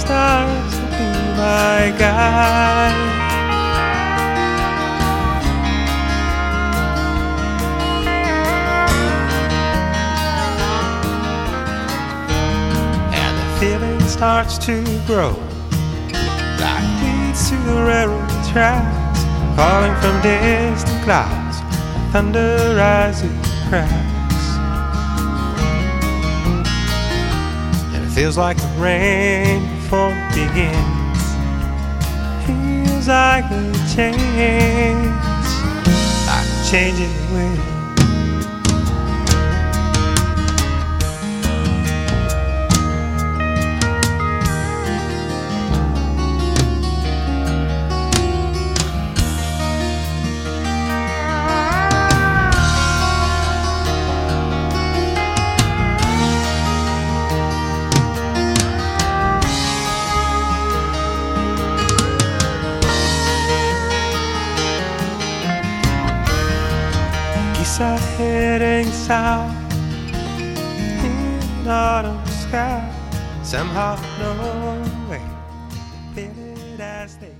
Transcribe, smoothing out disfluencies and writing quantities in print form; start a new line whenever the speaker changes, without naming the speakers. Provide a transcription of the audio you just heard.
stars to be my guide. And the feeling starts to grow like weeds to the railroad tracks, falling from distant clouds, thunder as it cracks. And it feels like the rain before it begins, feels like a change, like a changing wind. Geese are heading south in autumn sky, somehow, no way, feel it as they